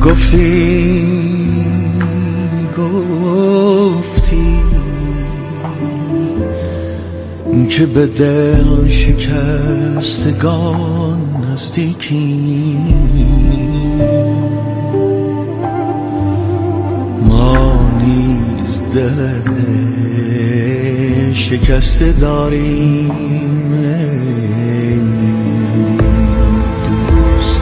گفتی که به دل شکستگان نزدیکی، ما نیز دل شکسته داریم دوست.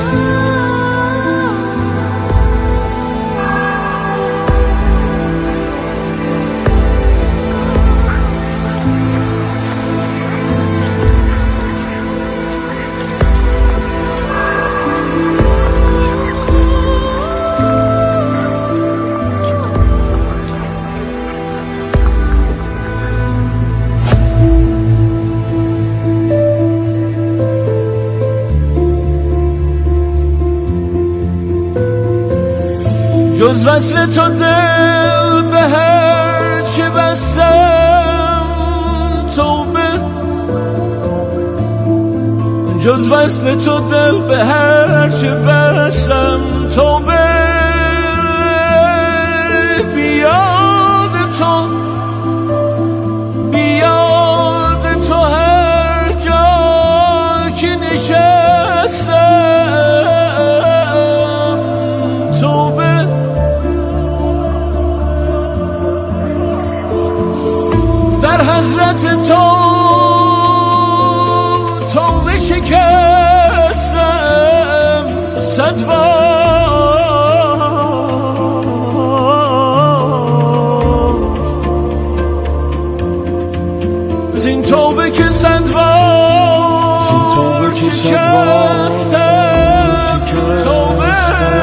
جز وصل تو دل به هر چه بستم توبه، جز وصل تو دل به هر چه بستم توبه. بیاد تو هر جا که نشستم توبه. در حضرت تو توبه شکستم 100 بار، زین توبه که 100 بار شکستم توبه.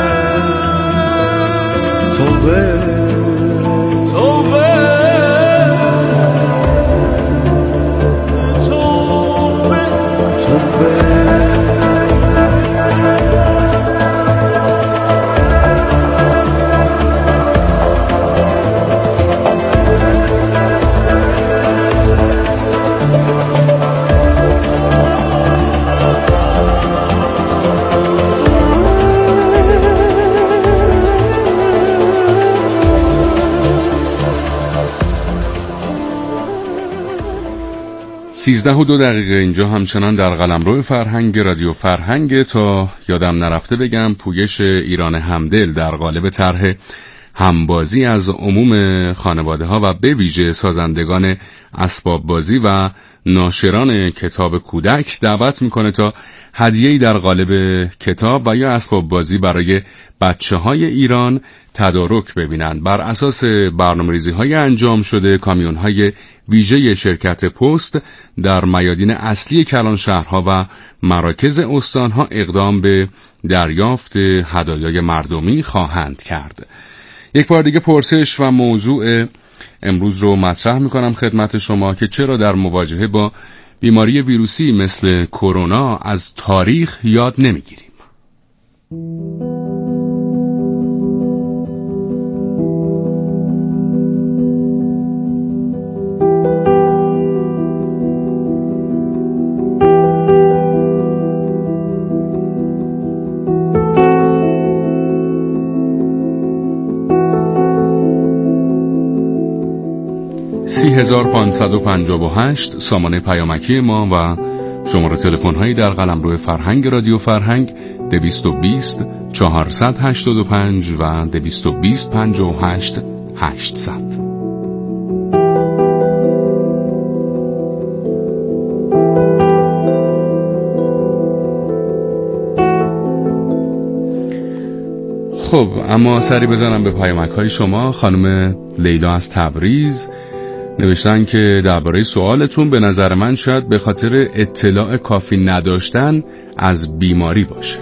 سیزده و 2 اینجا همچنان در قلمرو فرهنگ رادیو فرهنگ. تا یادم نرفته بگم پویش ایران همدل در قالب طرح همبازی از عموم خانواده ها و به ویژه سازندگان اسباب بازی و ناشران کتاب کودک دعوت میکنه تا هدیه‌ای در قالب کتاب و یا اسباب بازی برای بچه‌های ایران تدارک ببینند. بر اساس برنامه‌ریزی‌های انجام شده، کامیون‌های ویژه شرکت پست در میادین اصلی کلان شهرها و مراکز استانها اقدام به دریافت هدایای مردمی خواهند کرد. یک بار دیگه پرسش و موضوع امروز رو مطرح میکنم خدمت شما که چرا در مواجهه با بیماری ویروسی مثل کرونا از تاریخ یاد نمیگیریم؟ 3558 سامانه پیامکی ما و شماره تلفن هایی در قلمرو فرهنگ رادیو فرهنگ 220 485 و 220 58 800. خب اما سری بزنم به پیامک های شما. خانم لیلا از تبریز نوشتن که درباره سوالتون به نظر من شاید به خاطر اطلاع کافی نداشتن از بیماری باشه.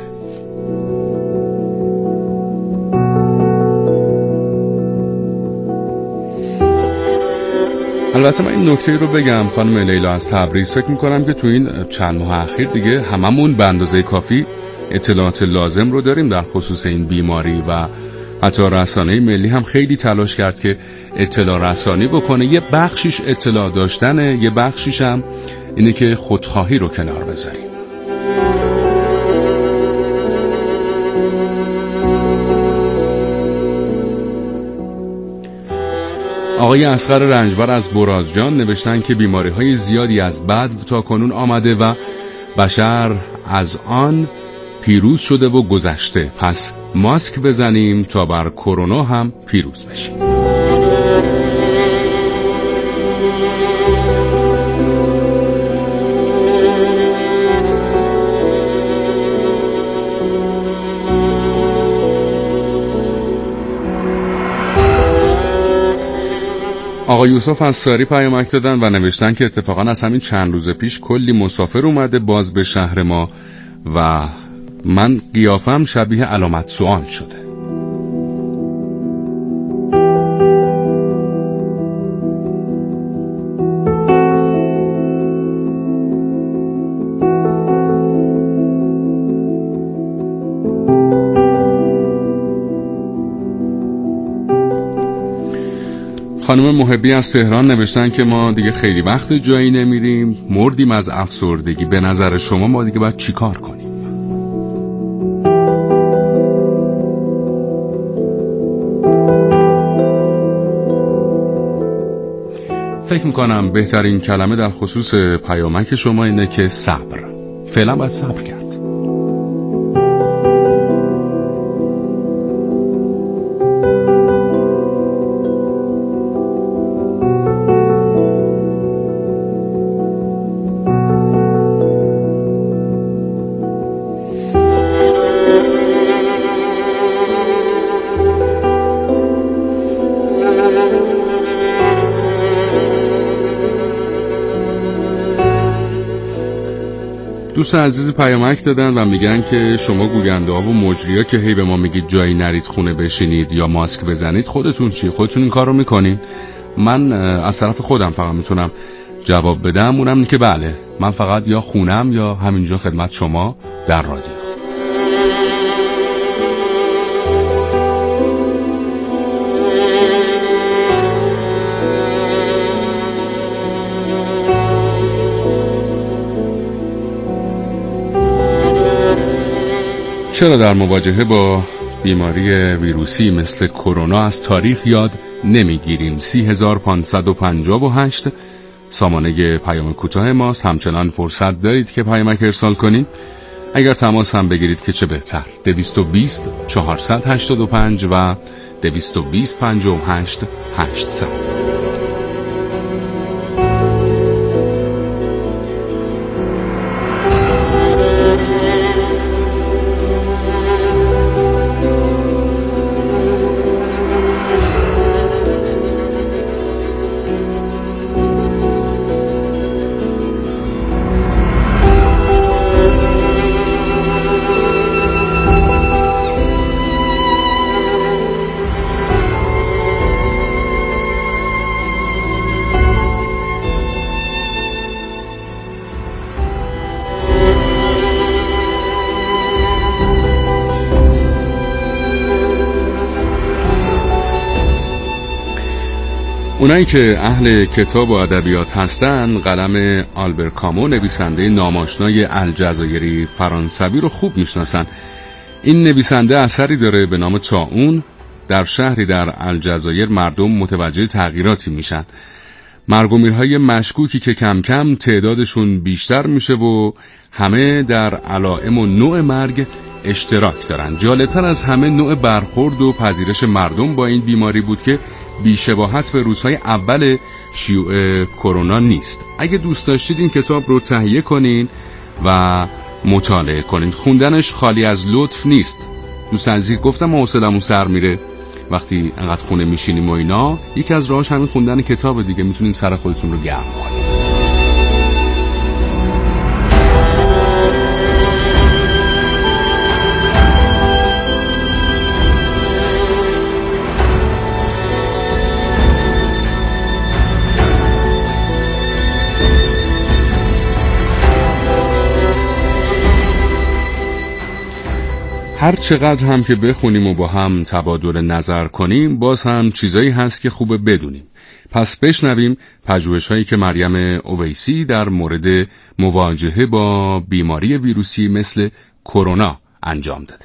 البته من این نکته رو بگم خانم لیلا از تبریز، فکر میکنم که تو این چند ماه اخیر دیگه هممون به اندازه کافی اطلاعات لازم رو داریم در خصوص این بیماری و حتی رسانه ملی هم خیلی تلاش کرد که اطلاع رسانی بکنه. یه بخشیش اطلاع داشتنه، یه بخشیش هم اینه که خودخواهی رو کنار بذاریم. آقای اصغر رنجبر از برازجان نوشتن که بیماری‌های زیادی از بدو تا کنون آمده و بشر از آن پیروز شده و گذشته، پس ماسک بزنیم تا بر کرونا هم پیروز بشیم. آقای یوسف از ساری پیامک دادن و نوشتن که اتفاقا از همین چند روز پیش کلی مسافر اومده باز به شهر ما و من قیافم شبیه علامت سوال شده. خانم محبی از تهران نوشتن که ما دیگه خیلی وقت جایی نمیریم، مردیم از افسردگی، به نظر شما ما دیگه باید چی کار کنیم؟ فکر میکنم بهترین کلمه در خصوص پیامک شما اینه که صبر. فعلا باید صبر کرد. دوست عزیز پیامک دادن و میگن که شما گوینده ها و مجریا که هی به ما میگید جایی نرید خونه بشینید یا ماسک بزنید، خودتون چی؟ خودتون این کار رو میکنید؟ من از طرف خودم فقط میتونم جواب بدم، اونم که بله، من فقط یا خونم یا همینجا خدمت شما در رادیو. چرا در مواجهه با بیماری ویروسی مثل کرونا از تاریخ یاد نمیگیریم؟ 30558 سامانه پیام کوتاه ماست. همچنان فرصت دارید که پیامک ارسال کنید. اگر تماس هم بگیرید که چه بهتر. 220 485 و 220 58 800. اونایی که اهل کتاب و ادبیات هستن قلم آلبر کامو نویسنده ناماشنای الجزایری فرانسوی رو خوب میشناسن. این نویسنده اثری داره به نام طاعون. در شهری در الجزایر مردم متوجه تغییراتی میشن، مرگ و میرهای مشکوکی که کم کم تعدادشون بیشتر میشه و همه در علائم و نوع مرگ اشتراک دارن. جالبتر از همه نوع برخورد و پذیرش مردم با این بیماری بود که بی‌شباهت به روزهای اول شیوع کرونا نیست. اگه دوست داشتید این کتاب رو تهیه کنین و مطالعه کنین. خوندنش خالی از لطف نیست. دوست عزیز گفتم حوصله‌مون سر میره وقتی انقدر خونه میشینیم و اینا. یکی از راهاش همین خوندن کتاب دیگه. میتونین سر خودتون رو گرم کنید. هر چقدر هم که بخونیم و با هم تبادل نظر کنیم باز هم چیزایی هست که خوبه بدونیم. پس بشنویم پژوهش‌هایی که مریم اویسی در مورد مواجهه با بیماری ویروسی مثل کرونا انجام داده.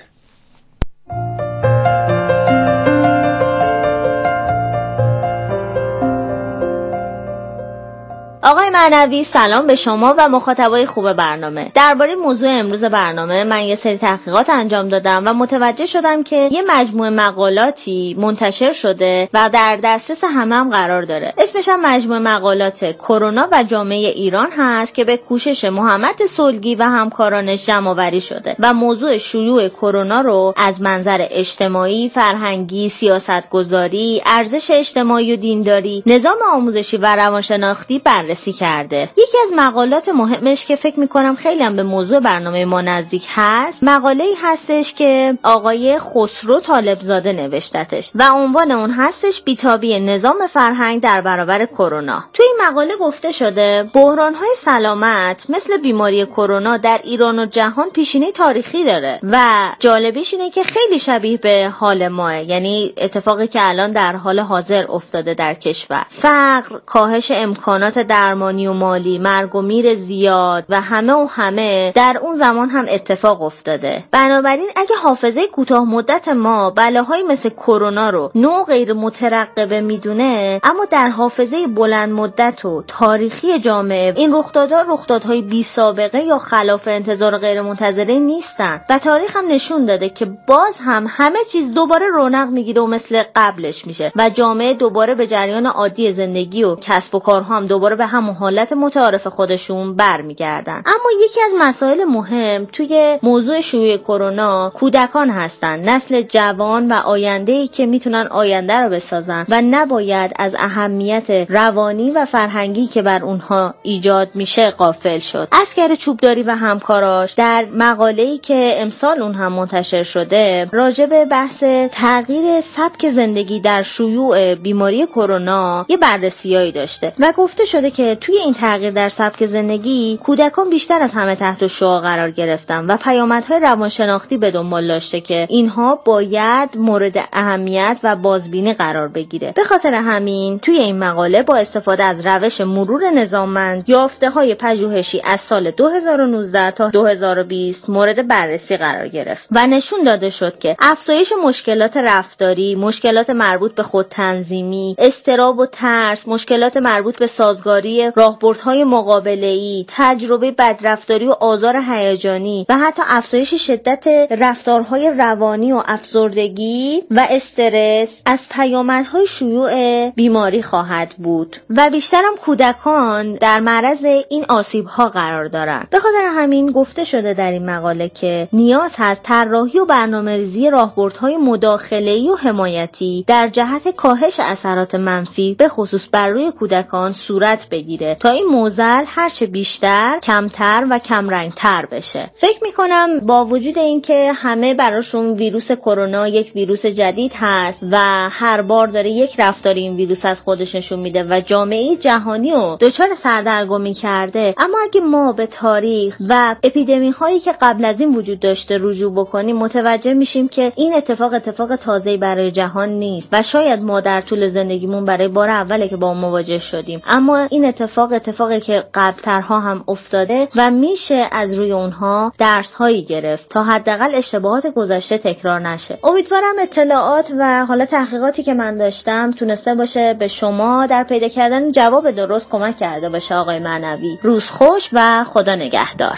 آقای معنوی سلام به شما و مخاطبای خوب برنامه. درباره موضوع امروز برنامه من یه سری تحقیقات انجام دادم و متوجه شدم که یه مجموعه مقالاتی منتشر شده و در دسترس همه قرار داره. اسمش هم مجموعه مقالات کرونا و جامعه ایران هست که به کوشش محمد صلحی و همکارانش جمع‌آوری شده و موضوع شیوع کرونا رو از منظر اجتماعی، فرهنگی، سیاستگذاری، ارزش اجتماعی و دینداری، نظام آموزشی و روانشناختی بررسی کرده. یکی از مقالات مهمش که فکر میکنم خیلی هم به موضوع برنامه ما نزدیک هست، مقاله‌ای هستش که آقای خسرو طالبزاده نوشتتش و عنوان اون هستش بیتابی نظام فرهنگ در برابر کرونا. توی این مقاله گفته شده بحران‌های سلامت مثل بیماری کرونا در ایران و جهان پیشینه تاریخی داره و جالبیش اینه که خیلی شبیه به حال ماه، یعنی اتفاقی که الان در حال حاضر افتاده در کشور. فقر، کاهش امکانات درمانی و مالی، مرگ و میر زیاد و همه در اون زمان هم اتفاق افتاده. بنابراین اگه حافظه کوتاه مدت ما بلاهای مثل کرونا رو نوع غیر مترقبه میدونه، اما در حافظه بلند مدت و تاریخی جامعه این رخدادهای بی سابقه یا خلاف انتظار غیر منتظره نیستن و تاریخ هم نشون داده که باز هم همه چیز دوباره رونق میگیره و مثل قبلش میشه و جامعه دوباره به جریان عادی زندگی و کسب و کارها هم دوباره به همون حالت متعارف خودشون برمیگردن. اما یکی از مسائل مهم توی موضوع شیوع کرونا کودکان هستن، نسل جوان و آینده‌ای که میتونن آینده رو بسازن و نباید از اهمیت روانی و فرهنگی که بر اونها ایجاد میشه غافل شد. اسکر چوبداری و همکاراش در مقاله‌ای که امسال اون هم منتشر شده راجع به بحث تغییر سبک زندگی در شیوع بیماری کرونا یه بررسیایی داشته و گفته شده که توی این تغییر در سبک زندگی کودکان بیشتر از همه تحت شعاع قرار گرفتن و پیامدهای روانشناختی به دنبال داشته که اینها باید مورد اهمیت و بازبینی قرار بگیره. به خاطر همین توی این مقاله با استفاده از روش مرور نظاممند یافته‌های پژوهشی از سال 2019 تا 2020 مورد بررسی قرار گرفت و نشون داده شد که افزایش مشکلات رفتاری، مشکلات مربوط به خودتنظیمی، اضطراب و ترس، مشکلات مربوط به سازگاری راهبردهای مقابله‌ای، تجربه بدرفتاری و آزار هیجانی و حتی افزایش شدت رفتارهای روانی و افسردگی و استرس از پیامدهای شیوع بیماری خواهد بود و بیشترم کودکان در معرض این آسیب‌ها قرار دارند. به خاطر همین گفته شده در این مقاله که نیاز هست طراحی و برنامه‌ریزی راهبردهای مداخله‌ای و حمایتی در جهت کاهش اثرات منفی به خصوص بر روی کودکان صورت بگیره تا این معضل هرچه بیشتر، کمتر و کمرنگتر بشه. فکر میکنم با وجود اینکه همه براشون ویروس کرونا یک ویروس جدید هست و هر بار داره یک رفتار این ویروس از خودش نشون میده و جامعه جهانی رو دچار سردرگمی کرده، اما اگه ما به تاریخ و اپیدمی هایی که قبل از این وجود داشته رجوع بکنیم متوجه میشیم که این اتفاق تازه‌ای برای جهان نیست و شاید ما در طول زندگیمون برای بار اوله که با اون مواجه شدیم، اما این اتفاقی که قبل‌ترها هم افتاده و میشه از روی اونها درس هایی گرفت تا حداقل اشتباهات گذشته تکرار نشه. امیدوارم اطلاعات و حالا تحقیقاتی که من داشتم تونسته باشه به شما در پیدا کردن جواب درست کمک کرده باشه. آقای معنوی، روز خوش و خدا نگهدار.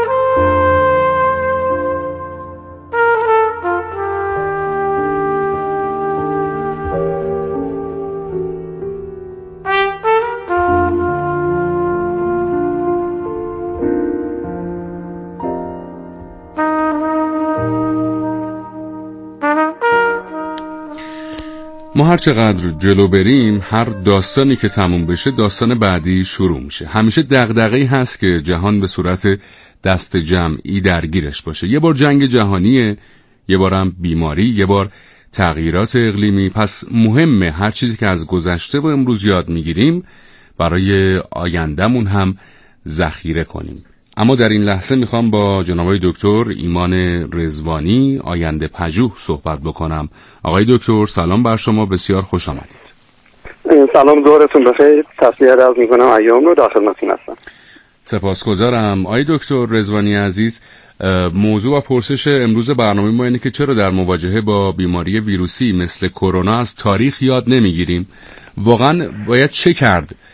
ما هر چقدر جلو بریم، هر داستانی که تموم بشه داستان بعدی شروع میشه. همیشه دغدغه‌ای هست که جهان به صورت دست جمعی درگیرش باشه. یه بار جنگ جهانیه، یه بارم بیماری، یه بار تغییرات اقلیمی. پس مهمه هر چیزی که از گذشته و امروز یاد میگیریم برای آیندهمون هم ذخیره کنیم. اما در این لحظه میخوام با جناب دکتر ایمان رضوانی آینده پژوه صحبت بکنم. آقای دکتر سلام بر شما، بسیار خوش آمدید. سلام، دورتون بخیر. تسلیت عرض میکنم، ایام رو در خدمتتون هستم. سپاسگزارم. آقای دکتر رضوانی عزیز، موضوع و پرسش امروز برنامه ما اینه که چرا در مواجهه با بیماری ویروسی مثل کرونا از تاریخ یاد نمیگیریم؟ واقعا باید چه کرد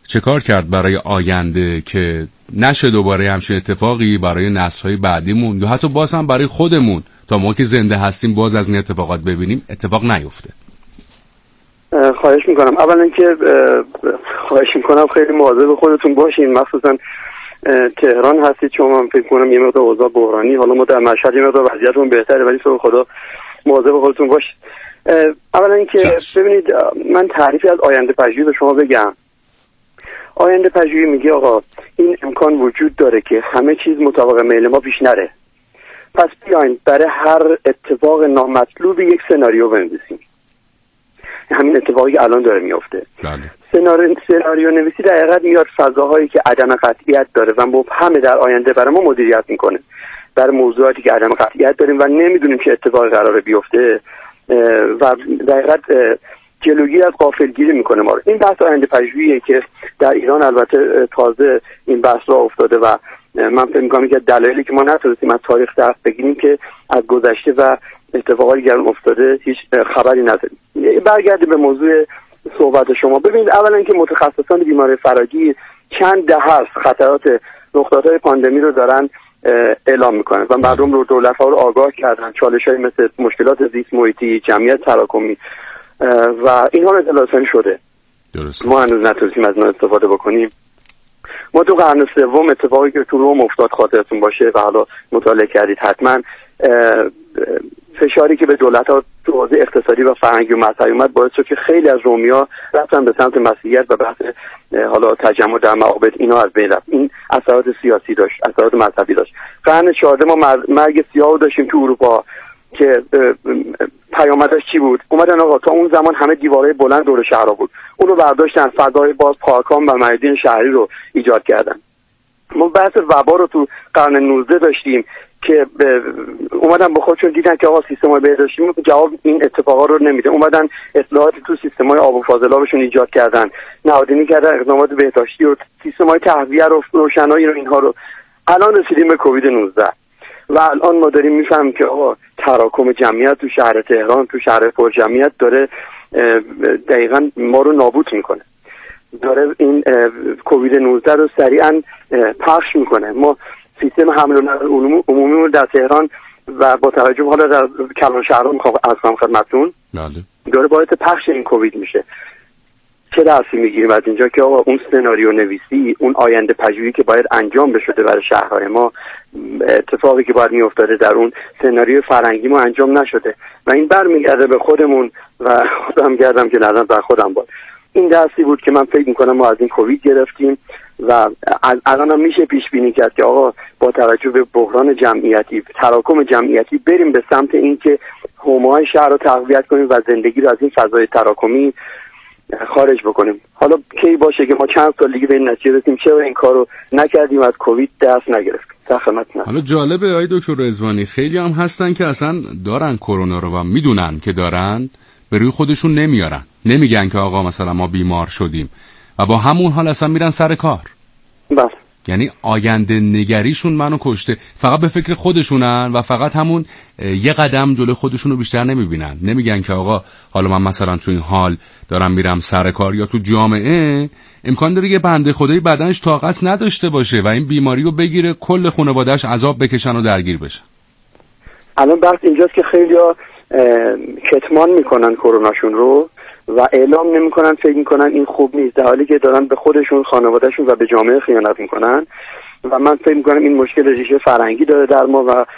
چه کار کرد برای آینده که نشه دوباره همچین اتفاقی برای نسل‌های بعدیمون یا حتی باز هم برای خودمون تا ما که زنده هستیم باز از این اتفاقات ببینیم اتفاق نیفته؟ خواهش میکنم. اولا که خواهش میکنم خیلی مواظب خودتون باشین، مخصوصا تهران هستید چون من فکر کنم یه مقدار اوضاع بحرانی، حالا ما در مشهد یه مقدار وضعیتمون بهتره ولی تو خدا مواظب خودتون باشید. اولا اینکه ببینید من تعریفی از آینده پژوهی به شما بگم. آینده پژوهی میگه آقا این امکان وجود داره که همه چیز مطابق میل ما پیش نره، پس بیاین برای هر اتفاق نامطلوب یک سناریو بنویسیم. همین اتفاقی که الان داره میفته. سناریو نویسی در حقیقت میاد فضاهایی که عدم قطعیت داره و مبهم در آینده برای ما مدیریت میکنه، برای موضوعاتی که عدم قطعیت داریم و نمیدونیم چه اتفاقی قراره بیفته و در حقیقت جلوگیری از غافلگیری میکنه ما رو. این بحث آینده پژوهیه که در ایران البته تازه این بحث راه افتاده و من فکر میکنم که دلایلی که ما نتونستیم از تاریخ درس بگیریم که از گذشته و اتفاقاتی که افتاده هیچ خبری نداریم. برگردیم به موضوع صحبت شما. ببینید اولا که متخصصان بیماری فراگیر چند دهه است خطرات نقطه‌های پاندمی رو دارن اعلام میکنن و مردم رو، دولت‌ها رو آگاه کردن. چالش‌های مثل مشکلات زیست محیطی، جمعیت تراکمی و اینها رو اطلاع رسانی شده. درست. ما هنوز نتونستیم از اون استفاده بکنیم. ما تو قرن سوم اتفاقی که تو روم افتاد خاطرتون باشه و حالا مطالعه کردید حتما، فشاری که به دولت‌ها تو حوزه اقتصادی و فرهنگی و مذهبی اومد باعث شد که خیلی از رومی‌ها رفتن به سمت مسیحیت و بحث حالا تجمع در معابد اینا از بین رفت. این اثرات سیاسی داشت، اثرات مذهبی داشت. قرن 14 ما مرگ سیاهو داشتیم تو اروپا که پیامدش چی بود؟ اومدن آقا تا اون زمان همه دیوارهای بلند دور شهرها بود، اون رو برداشتن، فضای باز، پارکان و میادین شهری رو ایجاد کردن. ما بحث وبا رو تو قرن 19 داشتیم که اومدن با خودشون دیدن که آقا سیستم‌های بهداشتی جواب این اتفاقا رو نمیده، اومدن اصلاحاتی تو سیستم‌های آب و فاضلابشون ایجاد کردن، نهادینی کردن اقدامات بهداشتی و سیستم‌های تهویه رو، روشنایی رو، اینها رو. الان رسیدیم به کووید 19 و الان ما داریم میفهمیم که آقا تراکم جمعیت تو شهر تهران، تو شهر پر جمعیت داره دقیقاً ما رو نابود میکنه، داره این کووید 19 رو سریعاً پخش میکنه. ما سیستم حمل و نقل عمومی رو در تهران و با توجه حالا در کلان شهرها میخوام از کنم خدمتتون داره باعث پخش این کووید میشه. چه درسی میگیریم از اینجا که آقا اون سناریو نویسی، اون آینده پژوهی که باید انجام بشده برای شهرهای ما، اتفاقی که باید میافتاده در اون سناریو فرهنگی ما انجام نشده و این برمیگرده به خودمون و خودم گردم که نظرم بر خودم بود. این درسی بود که من فکر میکنم ما از این کووید گرفتیم و الان هم میشه پیش بینی کرد که آقا با توجه به بحران جمعیتی، تراکم جمعیتی، بریم به سمت این که حومه‌های شهر رو تقویت کنیم و زندگی رو از این فضای تراکمی خارج بکنیم. حالا کی باشه که ما چند سال دیگه به این نتیجه رسیدیم چرا این کارو نکردیم، از کووید درس نگرفتیم. حالا جالبه آقای دکتر رضوانی، خیلی هم هستن که اصلا دارن کرونا رو و میدونن که دارن، به روی خودشون نمیارن، نمیگن که آقا مثلا ما بیمار شدیم و با همون حال اصلا میرن سر کار. بله. یعنی آینده نگریشون منو کشته، فقط به فکر خودشونن و فقط همون یه قدم جلوی خودشون رو بیشتر نمیبینن. نمیگن که آقا حالا من مثلا تو این حال دارم میرم سر کار یا تو جامعه امکان داره یه بنده خدایی بدنش طاقت نداشته باشه و این بیماری رو بگیره، کل خانواده‌اش عذاب بکشن و درگیر بشن. الان بحث اینجاست که خیلی‌ها کتمان میکنن کروناشون رو و اعلام نمیکنن، فکر میکنن این خوب نیست، در حالی که دارن به خودشون، خانوادهشون و به جامعه خیانت میکنن و من فکر میکنم این مشکل ریشه فرهنگی داره در ما و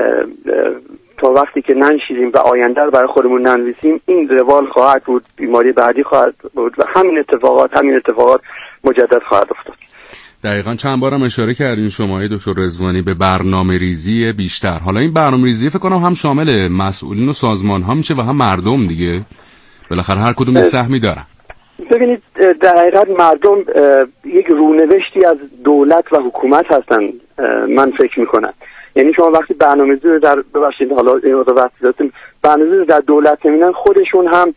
تا وقتی که ننشیزیم و آینده رو برای خودمون ننویسیم این روال خواهد بود، بیماری بعدی خواهد بود و همین اتفاقات مجدد خواهد افتاد. دقیقاً چند بارم اشاره کردین شما دکتر رضوانی به برنامه‌ریزی بیشتر. حالا این برنامه‌ریزی فکر کنم هم شامل مسئولین و سازمان‌ها میشه و هم مردم دیگه. بالاخره هر کدوم یه سهمی دارن. ببینید در حقیقت مردم یک رونوشتی از دولت و حکومت هستن، من فکر میکنم. یعنی شما وقتی برنامه‌ریزی رو در حالا برنامه‌ریزی رو در دولت نمیدن، خودشون هم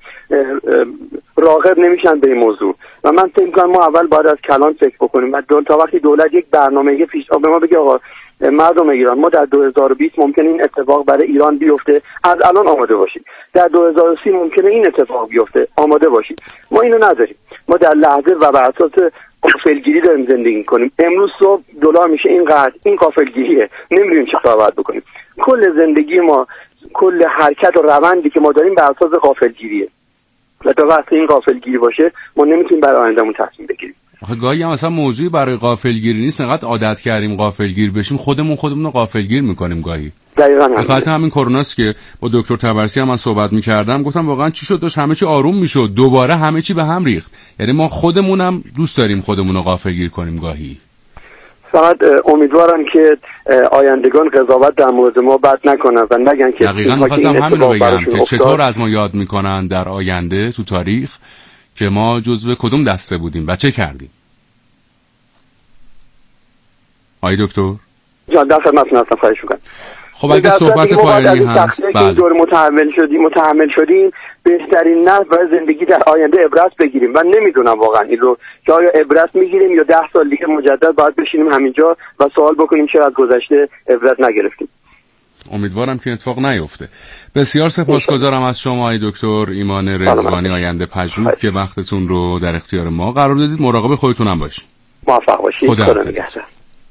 راغب نمیشن به این موضوع و من فکر میکنم ما اول باید از کلان فکر بکنیم و تا وقتی دولت یک برنامه پیشنهاد به ما بگه آقا مردم ایران ما در 2020 ممکنه این اتفاق برای ایران بیفته، از الان آماده باشید. در 2030 ممکنه این اتفاق بیفته، آماده باشید. ما اینو نداریم. ما در لحظه و بر اساس غافلگیری داریم زندگی میکنیم. امروز صبح دلار میشه اینقدر، این غافلگیریه، نمیدونیم چه کار باید بکنیم. کل زندگی ما، کل حرکت و روندی که ما داریم بر اساس غافلگیریه و تا وقتی این غافلگیری باشه ما نمیتونیم برای آیندهمون تصمیم بگیریم. آخه گاهی هم مثلا موضوعی برای غافلگیری نیست، انقدر عادت کردیم غافلگیر بشیم خودمون رو غافلگیر میکنیم گاهی. دقیقاً همین کروناست که با دکتر تبرسی هم من صحبت میکردم، گفتم واقعا چی شد داشت همه چی آروم میشد، دوباره همه چی به هم ریخت. یعنی ما خودمونم دوست داریم خودمون رو غافلگیر کنیم گاهی. فقط امیدوارم که آیندگان قضاوت در مورد ما بد نکنن و نگن که دقیقاً می‌خواستم همین رو بگم که چطور از ما یاد میکنن در آینده تو تاریخ که ما جزو کدوم دسته بودیم و چه کردیم. آی دکتر جان در خدمتتون هستم، خواهش می‌کنم. خب اگه صحبت پایانی هست این دور متحمل شدیم بهترین نه برای زندگی در آینده عبرت بگیریم و نمیدونم واقعا این رو که آیا عبرت میگیریم یا 10 سال دیگه مجدد باید بشینیم همینجا و سوال بکنیم چرا از گذشته عبرت نگرفتیم. امیدوارم که اتفاق نیفته. بسیار سپاسگزارم از شما آقای دکتر ایمان رضوانی آینده پژوه که وقتتون رو در اختیار ما قرار دادید. مراقب خودتون هم باشید. موفق باشید. خدا نگهدار.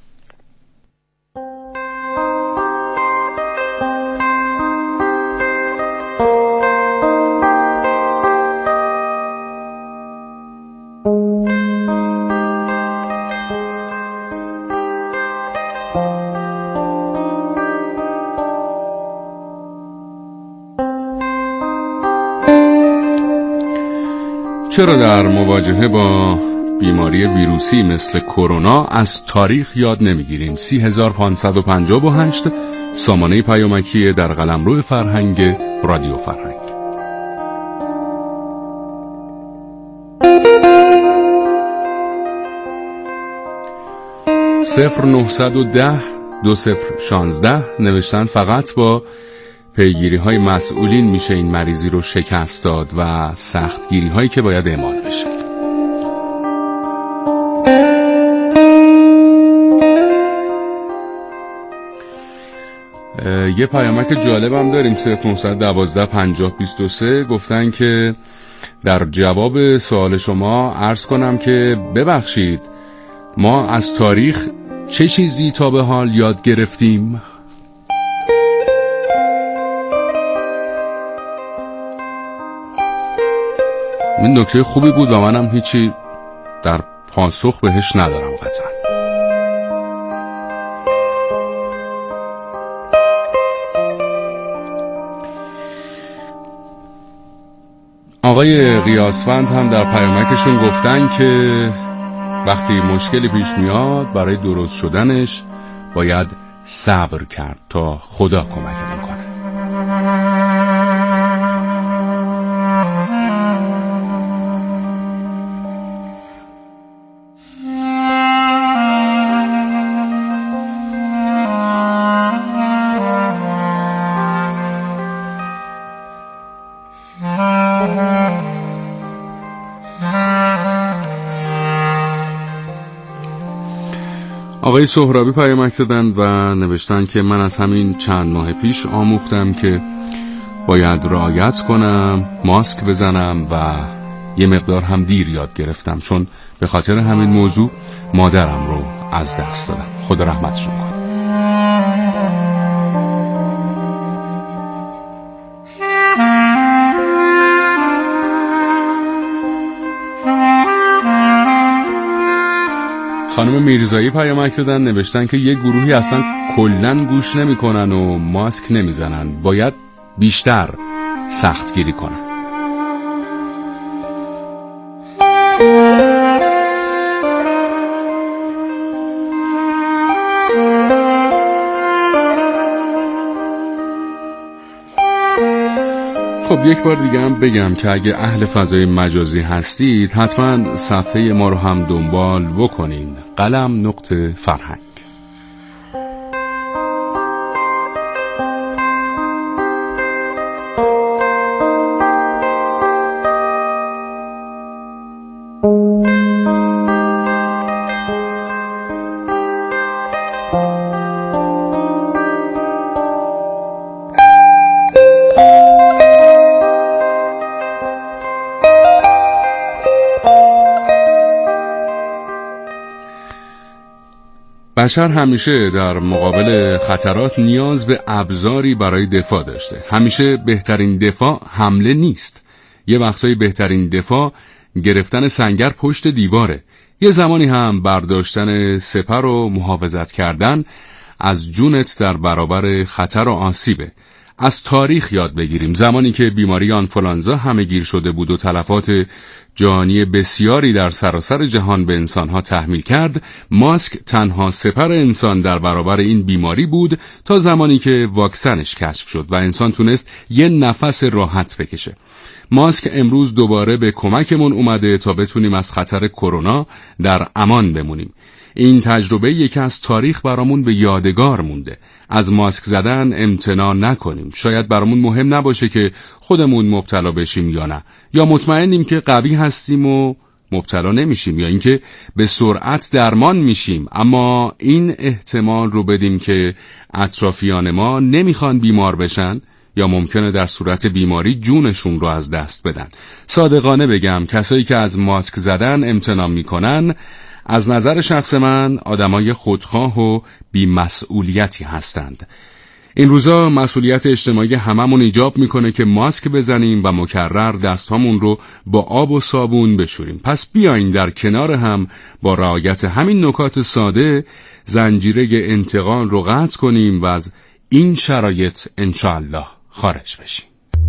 چرا در مواجهه با بیماری ویروسی مثل کرونا از تاریخ یاد نمیگیریم؟ 3558 سامانه پیامکی در قلمرو فرهنگ رادیو فرهنگ. صفر 910 2016 نوشتن فقط با پیگیری های مسئولین میشه این مریضی رو شکست داد و سختگیری هایی که باید اعمال بشه. یه پیامک جالب هم داریم 0912 50 23 گفتن که در جواب سوال شما عرض کنم که ببخشید ما از تاریخ چه چیزی تا به حال یاد گرفتیم؟ این نکته خوبی بود و منم هیچی در پاسخ بهش ندارم قطعا. آقای قیاسفند هم در پیامکشون گفتن که وقتی مشکلی پیش میاد برای درست شدنش باید صبر کرد تا خدا کمک میکنه. آقای سهرابی پیامک دادن و نوشتن که من از همین چند ماه پیش آموختم که باید رعایت کنم، ماسک بزنم و یه مقدار هم دیر یاد گرفتم چون به خاطر همین موضوع مادرم رو از دست دادم. خدا رحمتشون کنه. خانم میرزایی پیامک دادن نوشتن که یه گروهی اصلا کلن گوش نمی کنن و ماسک نمی زنن، باید بیشتر سختگیری کنن. خب یک بار دیگه هم بگم که اگه اهل فضای مجازی هستید حتما صفحه ما رو هم دنبال بکنین، قلم.فرهنگ. بشر همیشه در مقابل خطرات نیاز به ابزاری برای دفاع داشته. همیشه بهترین دفاع حمله نیست. یه وقتایی بهترین دفاع گرفتن سنگر پشت دیواره. یه زمانی هم برداشتن سپر و محافظت کردن از جونت در برابر خطر و آسیبه. از تاریخ یاد بگیریم. زمانی که بیماری آنفولانزا همه‌گیر شده بود و تلفات جهانی بسیاری در سراسر جهان به انسانها تحمیل کرد، ماسک تنها سپر انسان در برابر این بیماری بود تا زمانی که واکسنش کشف شد و انسان تونست یه نفس راحت بکشه. ماسک امروز دوباره به کمکمون اومده تا بتونیم از خطر کرونا در امان بمونیم. این تجربه یکی از تاریخ برامون به یادگار مونده. از ماسک زدن امتناع نکنیم. شاید برامون مهم نباشه که خودمون مبتلا بشیم یا نه، یا مطمئنیم که قوی هستیم و مبتلا نمیشیم، یا اینکه به سرعت درمان میشیم، اما این احتمال رو بدیم که اطرافیان ما نمیخوان بیمار بشن یا ممکنه در صورت بیماری جونشون رو از دست بدن. صادقانه بگم کسایی که از ماسک زدن امتناع میکنن از نظر شخص من آدمای خودخواه و بی‌مسئولیتی هستند. این روزا مسئولیت اجتماعی هممون ایجاب میکنه که ماسک بزنیم و مکرر دستامون رو با آب و صابون بشوریم. پس بیاین در کنار هم با رعایت همین نکات ساده زنجیره انتقال رو قطع کنیم و از این شرایط انشاءالله خارج بشیم.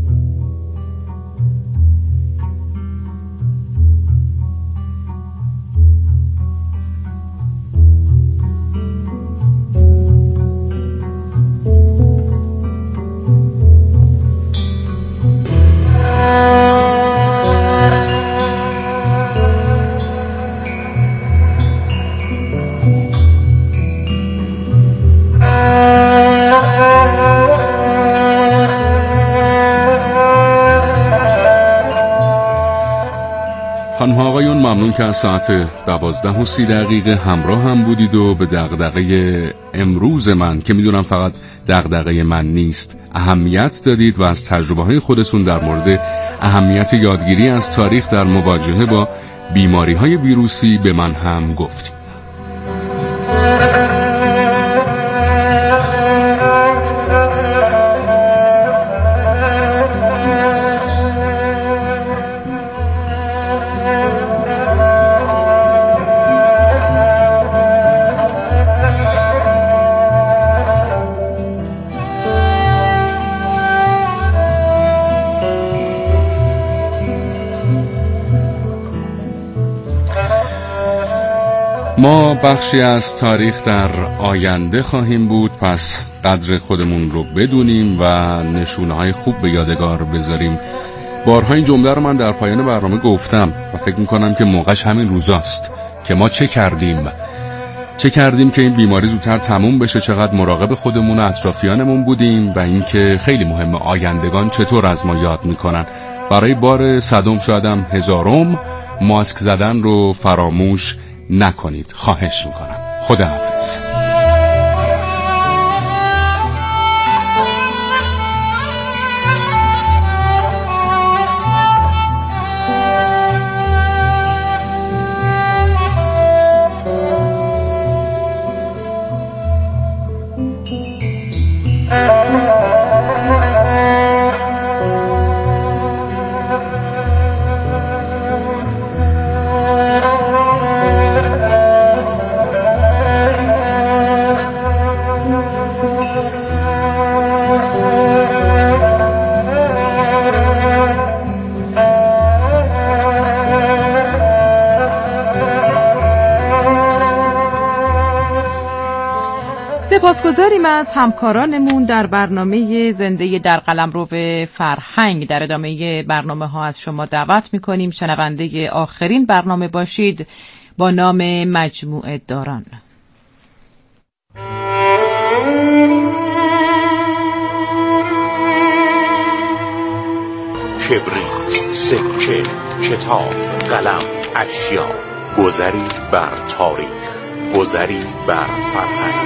خانم ها آقایون، ممنون که از ساعت 12:30 همراه هم بودید و به دغدغه امروز من که میدونم فقط دغدغه من نیست اهمیت دادید و از تجربه های خودتون در مورد اهمیت یادگیری از تاریخ در مواجهه با بیماری های ویروسی به من هم گفتید. ما بخشی از تاریخ در آینده خواهیم بود، پس قدر خودمون رو بدونیم و نشونه‌های خوب به یادگار بذاریم. بارها این جمله رو من در پایان برنامه گفتم و فکر میکنم که موقعش همین روزاست که ما چه کردیم که این بیماری زودتر تموم بشه، چقدر مراقب خودمون و اطرافیانمون بودیم و اینکه خیلی مهمه آیندگان چطور از ما یاد میکنن. برای بار صدم شایدم هزارم ماسک زدن رو فراموش نکنید، خواهش میکنم. خداحافظ. سپاسگزاریم از همکارانمون در برنامه زنده در قلمرو فرهنگ. در ادامه برنامه ها از شما دعوت میکنیم شنونده آخرین برنامه باشید با نام مجموعه داران. کبریت، سکه، کتاب، قلم، اشیا، گذری بر تاریخ، گذری بر فرهنگ.